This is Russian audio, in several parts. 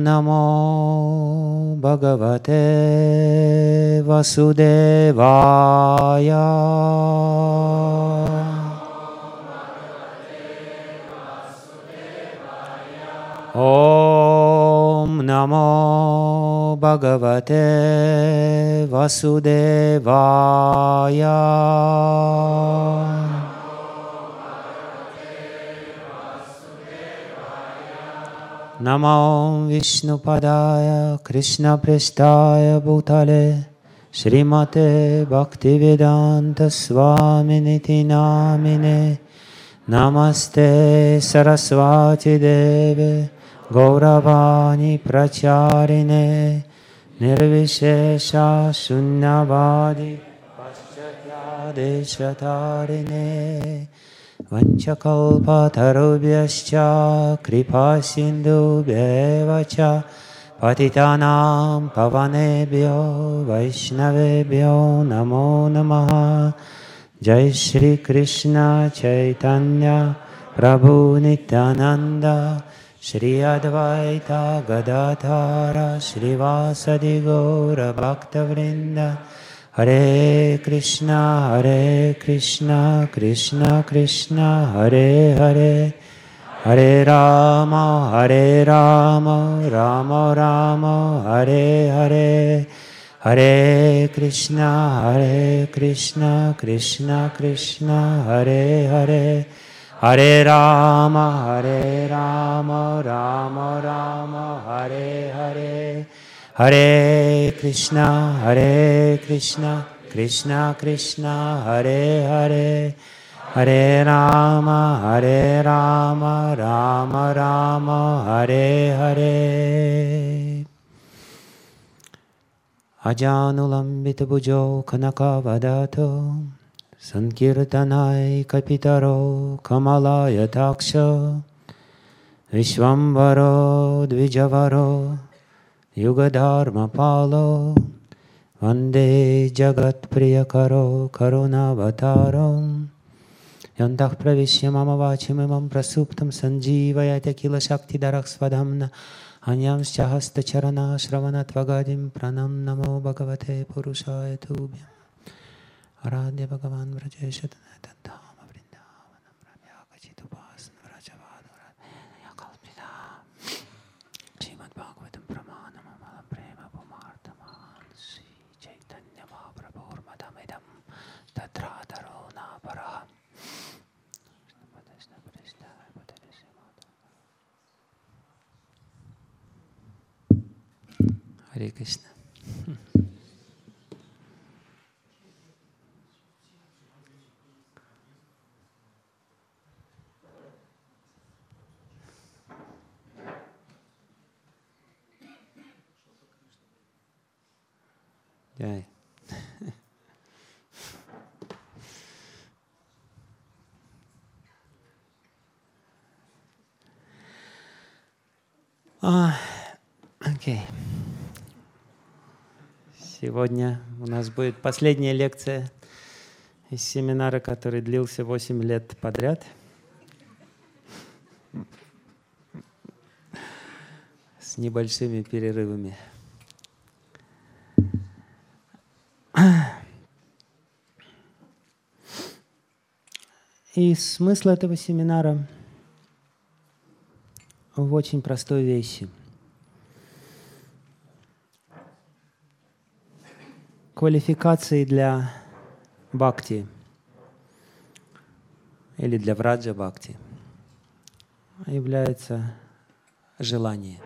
Namo Bhagavate Vasudevaya. Om Namo Bhagavate Vasudevaya. Namo Vishnupadaya Krishna Prestaya Bhutale Srimate Bhaktivedanta Swaminiti Namine Namaste Saraswati Deve Gauravani Pracharine Nirvishesha Shunyavadi Paschatya Deshatarine Vanchakalpatarubhyascha Kripasindubhyeva cha Patitanam Pavanebhyo Vaishnavebhyo Namo Namaha. Jai Shri Krishna Chaitanya Prabhu Nityananda Shri Advaita Gadadhara Shrivasadi Gaura Bhaktavrinda. Hare Krishna Krishna Krishna Hare Hare Hare Rama Rama Rama Hare Hare Hare Krishna Krishna Krishna Hare Hare Hare Rama Rama Rama Hare Hare Hare Krishna Krishna Krishna Hare Hare Hare Rama Rama Rama Hare Hare. Ajanulambita bhujo kanakavadato sankirtanai kapitaro kamalaya taksha vishvambaro dvijavaro yugadharma palo vande jagat priyakaro karunavataram yantah pravishya mama vachimimam prasuptam sanjivayate kila shakti darak svadhamna anyamscha hasta charana shravana tvagadim pranam namo bhagavate purushaya tubhyam aradhya bhagavan vrajeshadana tadhama vrindavanam ramyakachitu pasna vrajavadura yakalpita Srimad Bhagavatam pramanam amalam prema pumarthaman Sri Chaitanya Mahaprabhur madamidam tatradharo naparaham. Hare Krishna. Jai. Окей. Сегодня у нас будет последняя лекция из семинара, который длился 8 лет подряд. С небольшими перерывами. И смысл этого семинара в очень простой вещи. Квалификацией для бхакти или для враджа бхакти является желание.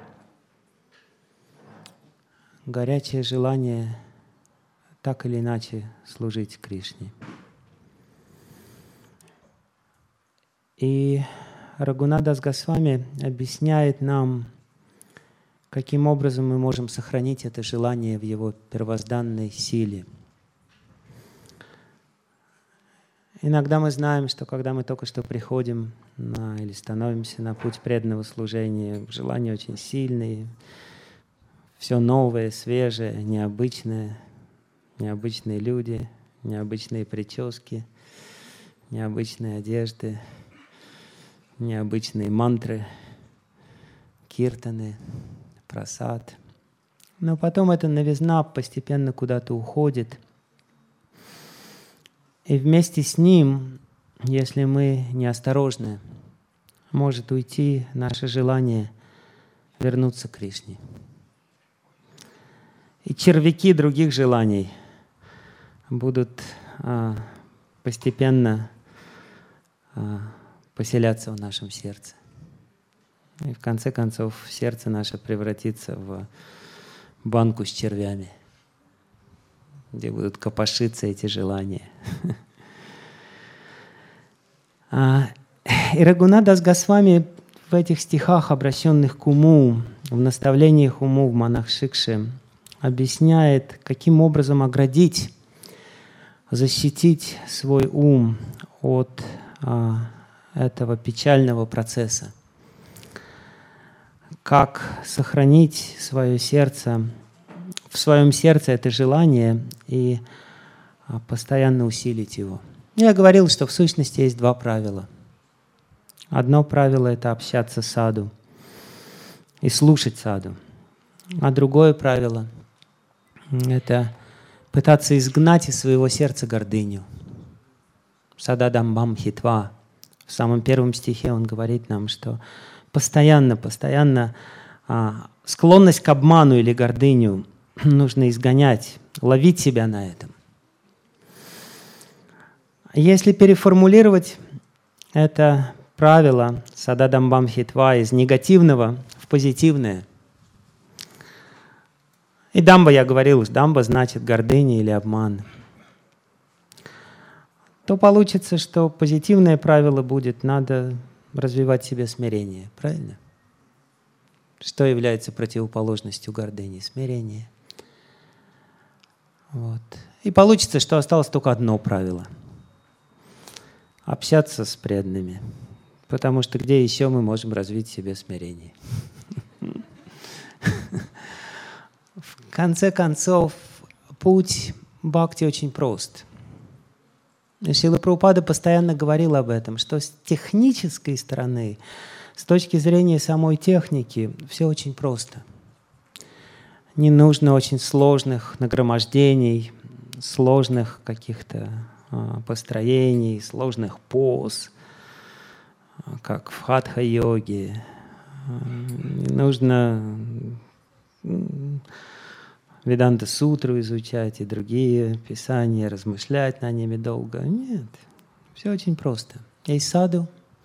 Горячее желание так или иначе служить Кришне. И Рагунат Дас Госвами объясняет нам, каким образом мы можем сохранить это желание в его первозданной силе. Иногда мы знаем, что когда мы только что приходим или становимся на путь преданного служения, желания очень сильные, все новое, свежее, необычное, необычные люди, необычные прически, необычные одежды, необычные мантры, киртаны, прасад. Но потом эта новизна постепенно куда-то уходит. И вместе с ним, если мы неосторожны, может уйти наше желание вернуться к Кришне. И червяки других желаний будут постепенно поселяться в нашем сердце. И в конце концов сердце наше превратится в банку с червями, где будут копошиться эти желания. И Рагунат Дас Госвами в этих стихах, обращенных к уму, в наставлениях уму в Монах-Шикше, объясняет, каким образом оградить, защитить свой ум от этого печального процесса. Как сохранить свое сердце, в своем сердце это желание и постоянно усилить его. Я говорил, что в сущности есть два правила. Одно правило — это общаться с саду и слушать саду. А другое правило — это пытаться изгнать из своего сердца гордыню. Сададамбам хитва. В самом первом стихе он говорит нам, что постоянно склонность к обману или гордыню нужно изгонять, ловить себя на этом. Если переформулировать это правило сададамбам хитва из негативного в позитивное, и дамба, я говорил, дамба значит гордыня или обман, то получится, что позитивное правило будет: надо развивать в себе смирение. Правильно? Что является противоположностью гордыни? Смирение. Вот. И получится, что осталось только одно правило — общаться с преданными. Потому что где еще мы можем развить в себе смирение? В конце концов, путь бхакти очень прост. Шрила Прабхупада постоянно говорил об этом, что с технической стороны, с точки зрения самой техники, все очень просто. Не нужно очень сложных нагромождений, сложных каких-то построений, сложных поз, как в хатха-йоге. Не нужно Веданта-сутру изучать и другие писания, размышлять на ними долго. Нет, все очень просто. Есть саду.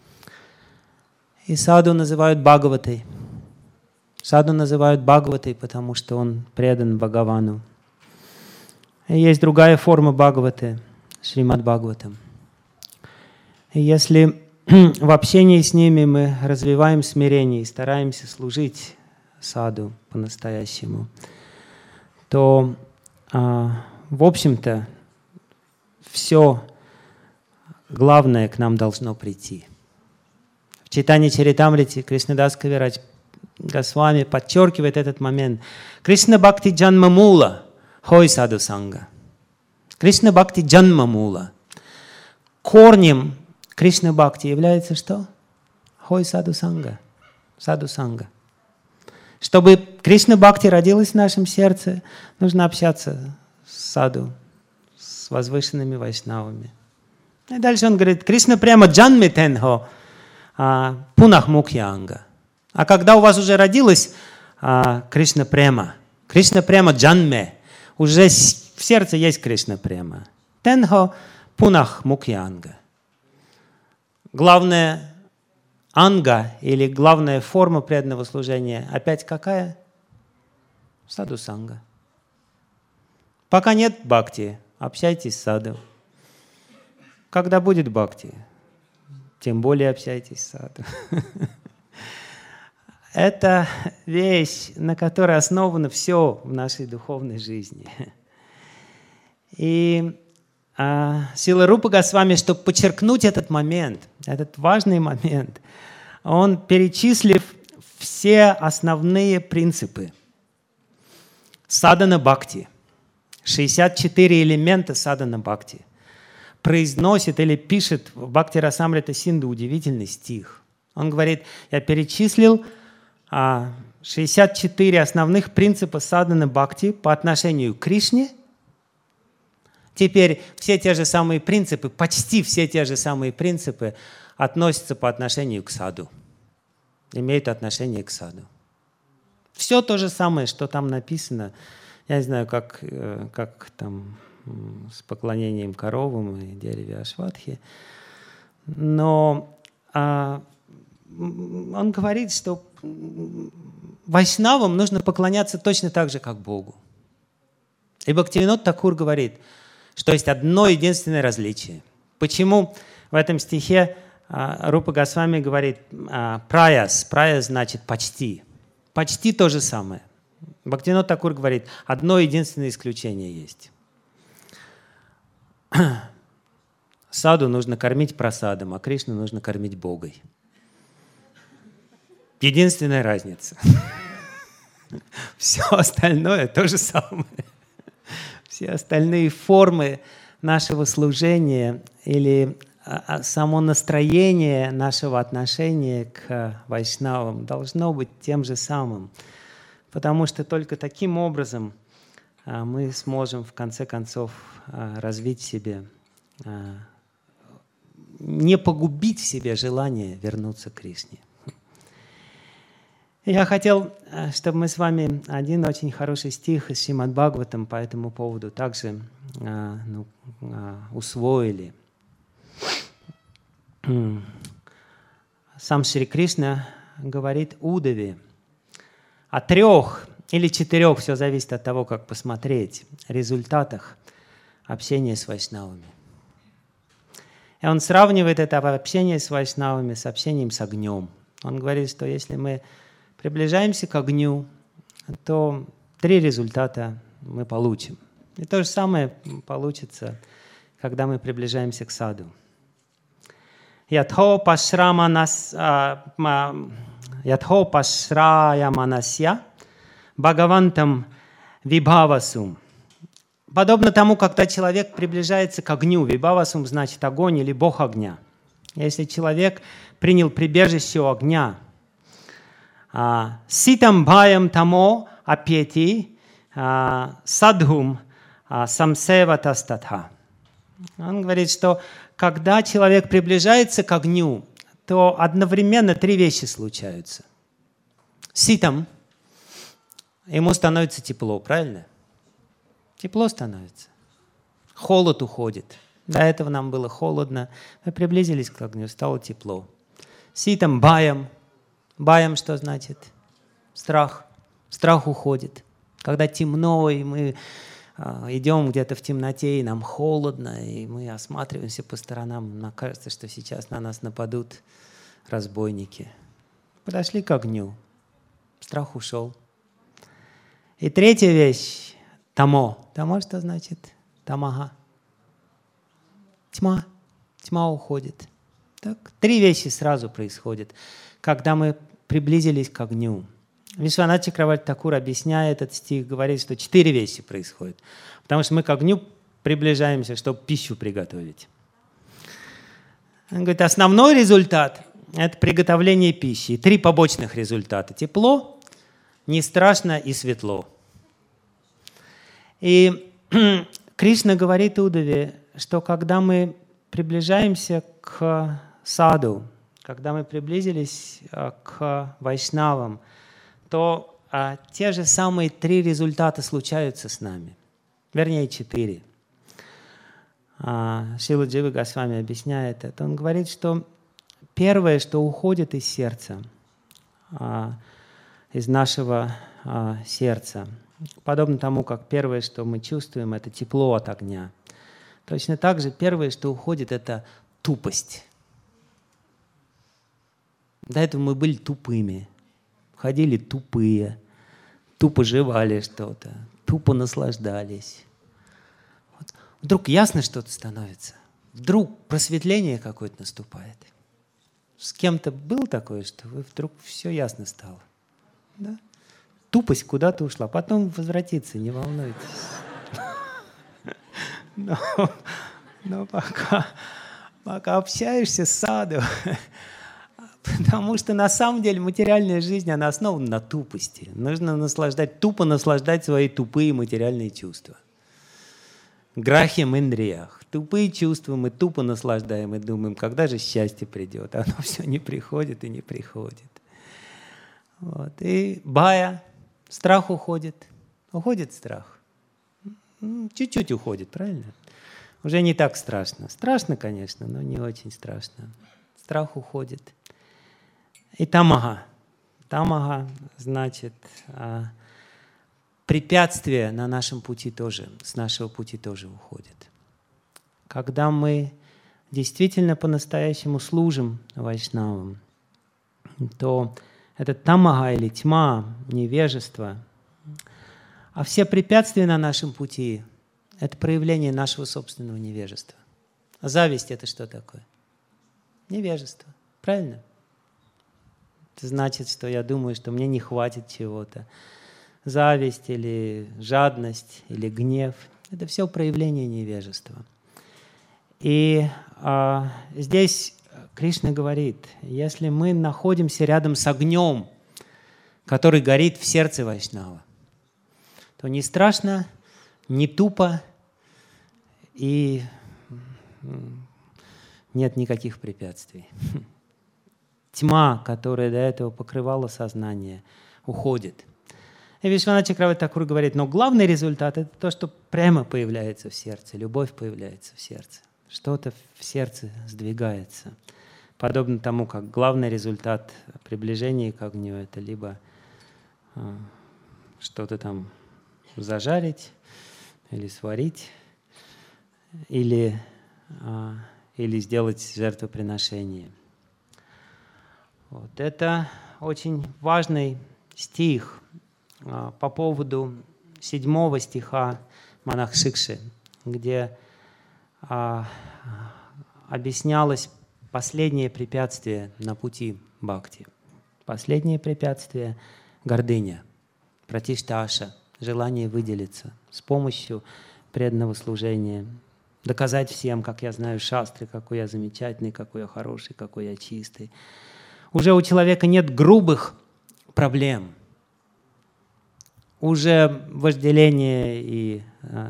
И саду называют Бхагаватой. Саду называют Бхагаватой, потому что он предан Бхагавану. И есть другая форма Бхагаваты, Шримад Бхагаватам. И если в общении с ними мы развиваем смирение и стараемся служить саду по-настоящему, то, в общем-то, все главное к нам должно прийти. В Чайтанья Чаритамрите Кришнадас Кавирадж Госвами подчеркивает этот момент. Кришна Бхакти Джанма Мула Хой Саду Санга. Кришна Бхакти Джанма Мула. Корнем Кришна Бхакти является что? Хой Саду Санга. Саду Санга. Чтобы Кришна Бхакти родилась в нашем сердце, нужно общаться с саду, с возвышенными вайшнавами. И дальше он говорит: Кришна прямо джанме тенхо пунах мукьянга. А когда у вас уже родилась Кришна према джанме, уже в сердце есть Кришна према. Тенхо пунах мукьянга. Главное анга или главная форма преданного служения опять какая? Саду санга. Пока нет бхакти, общайтесь с саду. Когда будет бхакти, тем более общайтесь с саду. Это вещь, на которой основано все в нашей духовной жизни. И Шрила Рупа Госвами, чтобы подчеркнуть этот момент, этот важный момент, он, перечислив все основные принципы садхана бхакти, 64 элемента садхана бхакти, произносит или пишет в Бхакти Расамрита Синду удивительный стих. Он говорит: я перечислил 64 основных принципа садханы бхакти по отношению к Кришне. Теперь все те же самые принципы, почти все те же самые принципы относятся по отношению к саду, имеют отношение к саду. Все то же самое, что там написано. Я не знаю, как там с поклонением коровам и дереве Ашватхи, но он говорит, что вайшнавам нужно поклоняться точно так же, как Богу. И Бхактивинод Такур говорит, что есть одно единственное различие. Почему в этом стихе Рупа Госвами говорит праяс? Праяс значит почти. Почти то же самое. Бхактивинод Такур говорит, одно единственное исключение есть. Саду нужно кормить прасадом, а Кришну нужно кормить Богой. Единственная разница. Все остальное то же самое. Все остальные формы нашего служения или само настроение нашего отношения к вайшнавам должно быть тем же самым. Потому что только таким образом мы сможем в конце концов развить в себе, не погубить в себе желание вернуться к Кришне. Я хотел, чтобы мы с вами один очень хороший стих из Шримад Бхагаватам по этому поводу также усвоили. Сам Шри Кришна говорит Удаве о 3 или 4, все зависит от того, как посмотреть, результатах общения с вайшнавами. И он сравнивает это общение с вайшнавами с общением с огнем. Он говорит, что если мы приближаемся к огню, то 3 результата мы получим. И то же самое получится, когда мы приближаемся к саду. Ятхо пашраяманасья бхагавантам вибхавасум. Подобно тому, когда человек приближается к огню, вибхавасум значит огонь или бог огня. Если человек принял прибежище у огня, ситам бхаям тамо апети садхум самсеватастатха. Он говорит, что когда человек приближается к огню, то одновременно 3 вещи случаются. Ситам, ему становится тепло, правильно? Тепло становится. Холод уходит. До этого нам было холодно. Мы приблизились к огню, стало тепло. Ситам бхаям. Бхаям что значит? Страх. Страх уходит. Когда темно, и мы идем где-то в темноте, и нам холодно, и мы осматриваемся по сторонам, нам кажется, что сейчас на нас нападут разбойники. Подошли к огню. Страх ушел. И 3-я вещь – тамо. Тамо что значит? Тамага. Тьма. Тьма уходит. Так, 3 вещи сразу происходят, когда мы приблизились к огню. Вишванат Чакраварти Такур, объясняя этот стих, говорит, что 4 вещи происходят. Потому что мы к огню приближаемся, чтобы пищу приготовить. Он говорит, основной результат – это приготовление пищи. 3 побочных результата. Тепло, не страшно и светло. И Кришна говорит Удаве, что когда мы приближаемся к саду, когда мы приблизились к вайшнавам, то те же самые 3 результата случаются с нами. Вернее, 4. Шрила Джива Госвами объясняет это. Он говорит, что первое, что уходит из сердца, из нашего сердца, подобно тому, как первое, что мы чувствуем, это тепло от огня. Точно так же первое, что уходит, это тупость. До этого мы были тупыми, ходили тупые, тупо жевали что-то, тупо наслаждались. Вот. Вдруг ясно что-то становится, вдруг просветление какое-то наступает. С кем-то было такое, что вдруг все ясно стало. Да? Тупость куда-то ушла, потом возвратится, не волнуйтесь. Но пока общаешься с саду, Потому что на самом деле материальная жизнь, она основана на тупости. Нужно тупо наслаждать свои тупые материальные чувства. Грахьям индриях. Тупые чувства мы тупо наслаждаем и думаем, когда же счастье придет. А оно все не приходит и не приходит. Вот. И бая, страх уходит. Уходит страх. Чуть-чуть уходит, правильно? Уже не так страшно. Страшно, конечно, но не очень страшно. Страх уходит. И тамага. Тамага значит препятствия на нашем пути тоже, с нашего пути тоже уходят. Когда мы действительно по-настоящему служим вайшнавам, то это тамага или тьма, невежество, а все препятствия на нашем пути — это проявление нашего собственного невежества. А зависть — это что такое? Невежество. Правильно? Это значит, что я думаю, что мне не хватит чего-то. Зависть или жадность или гнев — это все проявление невежества. И здесь Кришна говорит, если мы находимся рядом с огнем, который горит в сердце вайшнава, то не страшно, не тупо и нет никаких препятствий. Тьма, которая до этого покрывала сознание, уходит. И Вишванат Чакраварти Такур говорит, но главный результат — это то, что прямо появляется в сердце, любовь появляется в сердце. Что-то в сердце сдвигается. Подобно тому, как главный результат приближения к огню — это либо что-то там зажарить или сварить, или сделать жертвоприношение. Вот. Это очень важный стих по поводу 7 стиха Манахшикши, где объяснялось последнее препятствие на пути бхакти. Последнее препятствие — гордыня, пратишташа, желание выделиться с помощью преданного служения, доказать всем, как я знаю шастры, какой я замечательный, какой я хороший, какой я чистый. Уже у человека нет грубых проблем. Уже вожделение и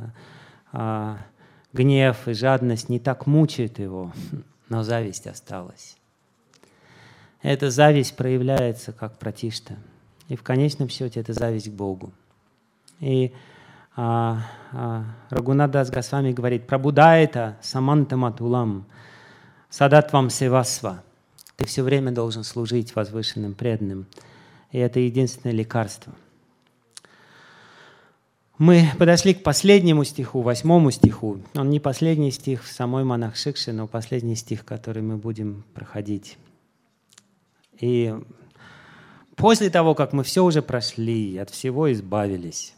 гнев и жадность не так мучают его, но зависть осталась. Эта зависть проявляется как пратишта. И в конечном счете это зависть к Богу. И Рагунат Дас Госвами говорит, «Прабудайта самантаматулам садатвам севасва». Ты все время должен служить возвышенным преданным. И это единственное лекарство. Мы подошли к последнему стиху, 8 стиху. Он не последний стих в самой Манахшикше, но последний стих, который мы будем проходить. И после того, как мы все уже прошли, от всего избавились,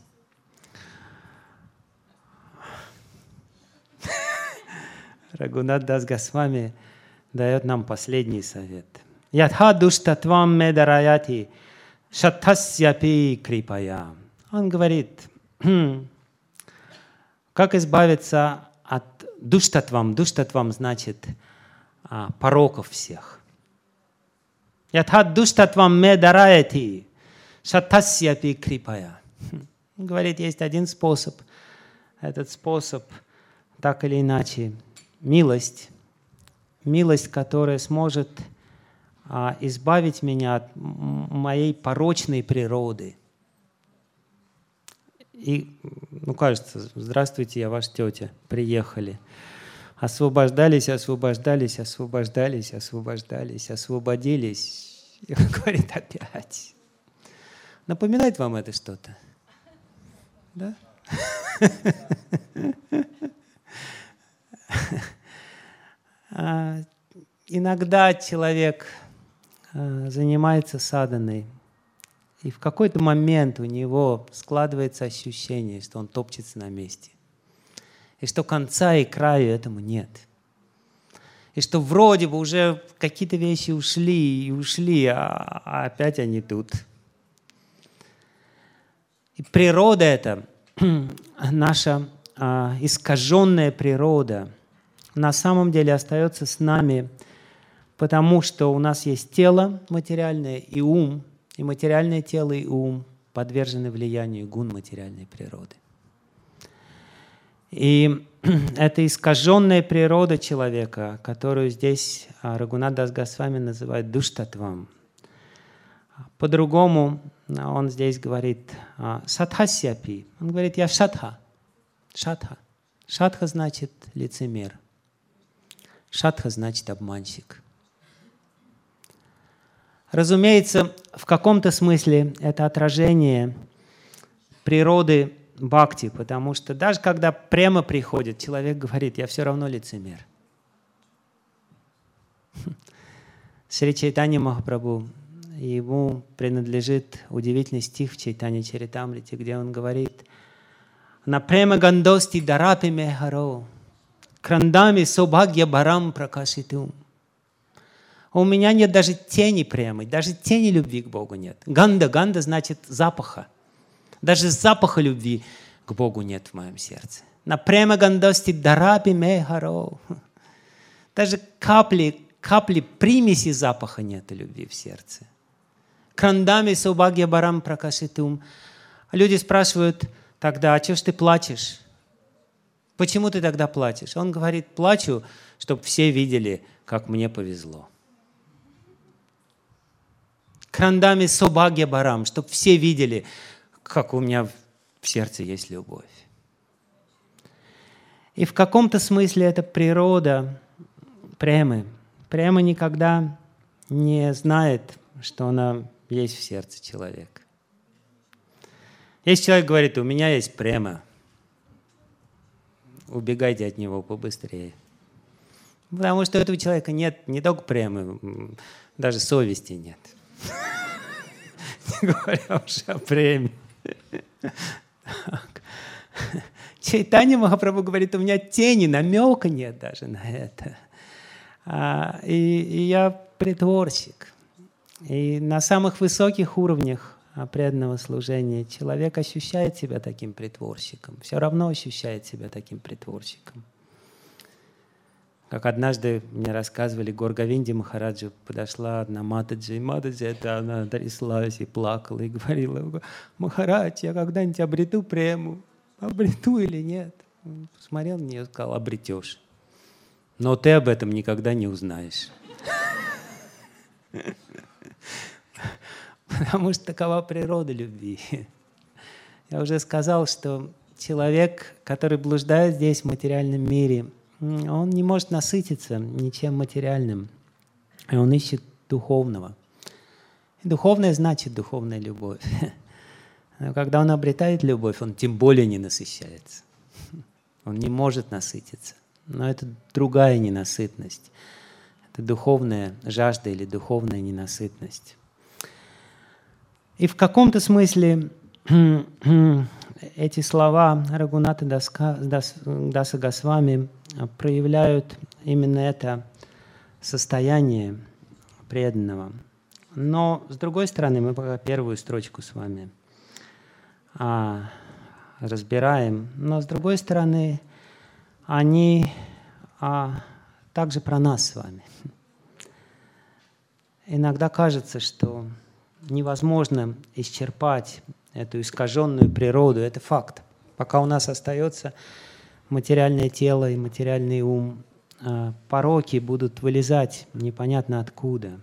Рагунат Дас Госвами дает нам последний совет. Ятха душтатвам медараяти шаттасьяпи крипая. Он говорит, как избавиться от душтатвам. Душтатвам значит пороков всех. Ятха душтатвам медараяти шаттасьяпи крипая. Он говорит, есть один способ. Этот способ, так или иначе, милость. Милость, которая сможет избавить меня от моей порочной природы. И, кажется, здравствуйте, я ваша тетя, приехали. Освобождались, освобождались, освобождались, освобождались, освободились. И он говорит опять. Напоминает вам это что-то? Да? Иногда человек занимается саданой, и в какой-то момент у него складывается ощущение, что он топчется на месте, и что конца и краю этому нет, и что вроде бы уже какие-то вещи ушли, а опять они тут. И природа эта, наша искаженная природа, на самом деле остается с нами потому что у нас есть тело материальное и ум, и материальное тело и ум подвержены влиянию гун материальной природы. И это искаженная природа человека, которую здесь Рагунат Дас Госвами называет душтатвам. По-другому он здесь говорит садхасяпи. Он говорит, я шадха. Шадха. Шадха значит лицемер. Шадха значит обманщик. Разумеется, в каком-то смысле это отражение природы бхакти, потому что даже когда према приходит, человек говорит, я все равно лицемер. Шри Чайтанья Махапрабху, ему принадлежит удивительный стих в Чайтанья Чаритамрите, где он говорит, «На према гандости дарапи мехаро, крандами собхагья барам пракашитум». У меня нет даже тени премы, даже тени любви к Богу нет. Ганда значит запаха. Даже запаха любви к Богу нет в моем сердце. На према гандости дарапи мехаро. Даже капли примеси запаха нет любви в сердце. Крандами саубхагья барам пракашитум. Люди спрашивают тогда, а чего ж ты плачешь? Почему ты тогда плачешь? Он говорит, плачу, чтобы все видели, как мне повезло. Крандами саубхагья барам, чтобы все видели, как у меня в сердце есть любовь. И в каком-то смысле это природа премы. Према никогда не знает, что она есть в сердце человека. Если человек говорит, у меня есть према, убегайте от него побыстрее. Потому что у этого человека нет не только премы, даже совести нет. Не говоря уже о преме. Чайтанья Махапрабху говорит, у меня тени, намека нет даже на это. И я притворщик. И на самых высоких уровнях преданного служения человек ощущает себя таким притворщиком. Все равно ощущает себя таким притворщиком. Как однажды мне рассказывали, Гор Говинди Махараджа подошла одна Матаджи, и Матаджи, это она тряслась и плакала, и говорила, Махарадж, я когда-нибудь обрету прему, обрету или нет? Он посмотрел на нее и сказал, обретешь. Но ты об этом никогда не узнаешь. Потому что такова природа любви. Я уже сказал, что человек, который блуждает здесь, в материальном мире, он не может насытиться ничем материальным. И он ищет духовного. И духовное значит духовная любовь. Но когда он обретает любовь, он тем более не насыщается. Он не может насытиться. Но это другая ненасытность. Это духовная жажда или духовная ненасытность. И в каком-то смысле эти слова Рагуната Даса Госвами проявляют именно это состояние преданного. Но, с другой стороны, мы пока первую строчку с вами разбираем. Но, с другой стороны, они также про нас с вами. Иногда кажется, что невозможно исчерпать эту искаженную природу. Это факт. Пока у нас остается материальное тело и материальный ум, пороки будут вылезать непонятно откуда.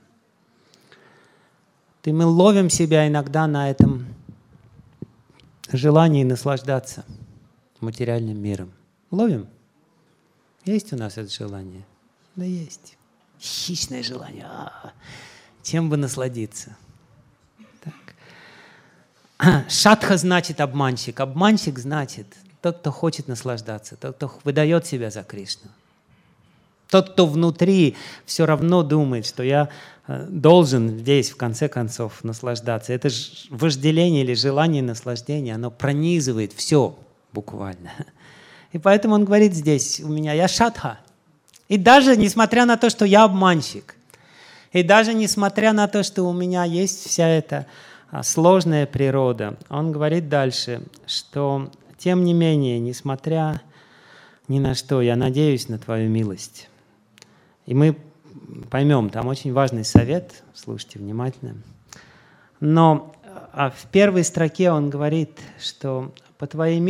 И мы ловим себя иногда на этом желании наслаждаться материальным миром. Ловим? Есть у нас это желание? Да есть. Хищное желание. Чем бы насладиться? Так. Шадха значит обманщик. Обманщик значит тот, кто хочет наслаждаться, тот, кто выдает себя за Кришну. Тот, кто внутри все равно думает, что я должен здесь, в конце концов, наслаждаться. Это вожделение или желание наслаждения, оно пронизывает все буквально. И поэтому он говорит здесь, у меня я шадха. И даже несмотря на то, что я обманщик, и даже несмотря на то, что у меня есть вся эта сложная природа, он говорит дальше, что тем не менее, несмотря ни на что, я надеюсь на Твою милость. И мы поймем, там очень важный совет, слушайте внимательно. Но в первой строке он говорит, что по твоей